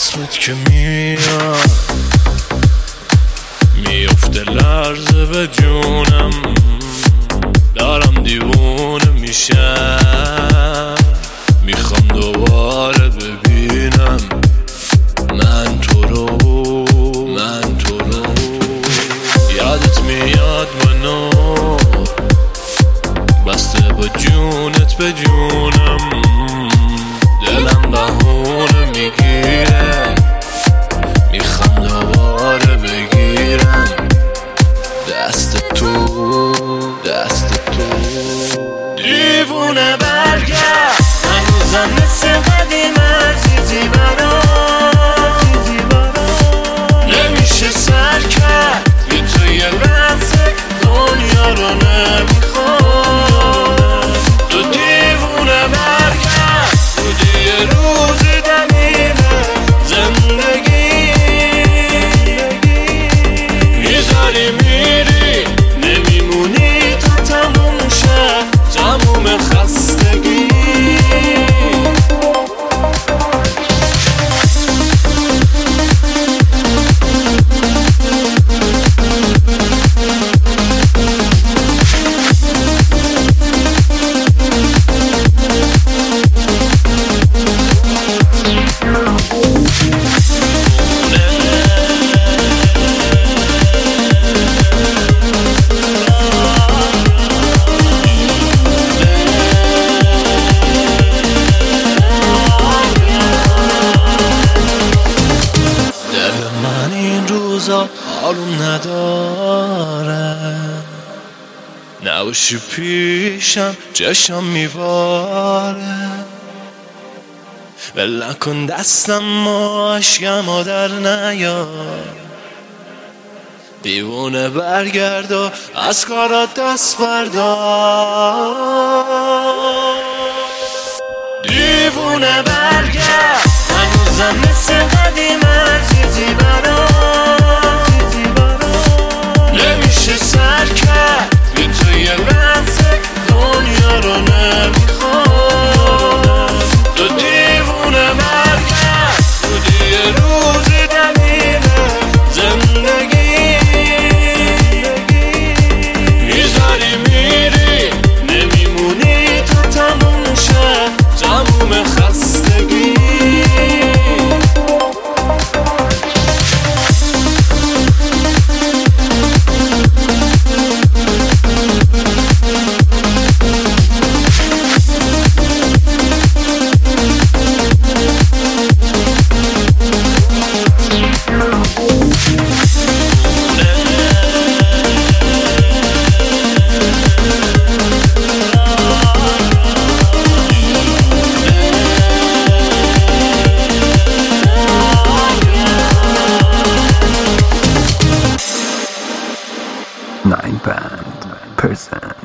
اسمت که میاد میفته لرزه به جونم، دارم دیوونه میشم، میخوام دوباره ببینم من تو رو. یادت میاد منو بسته با جونت به جونم، دلم بهونه میگیره، میخوام دوباره بگیرم دست تو. دیوونه برگرد، هنوزم مثل قدیم عزیزی برام، نمیشه سر کرد بی تو یه لحظه دنیا رو نمیخوام. تو دیوونه برگرد، بودی یه روزی دلیل زندگی، میذاری میری نمیمونی تا تموم شه تموم خستگی. حالم نداره نباشی پیشم، چشم میباره، ول نکن دستم و عشقمو در نیار. دیوونه برگرد و از کارات دست بردار. دیوونه برگرد، هنوزم مثل قدیم عزیزی برام، نمیشه سر کرد بی تو یه لحظه دنیا رو نمیخوام. تو دیوونه برگرد، بودی یه روزی دلیل زندگی، میذاری میری نمیمونی تا تموم شه تموم خستگی. Nine Band present.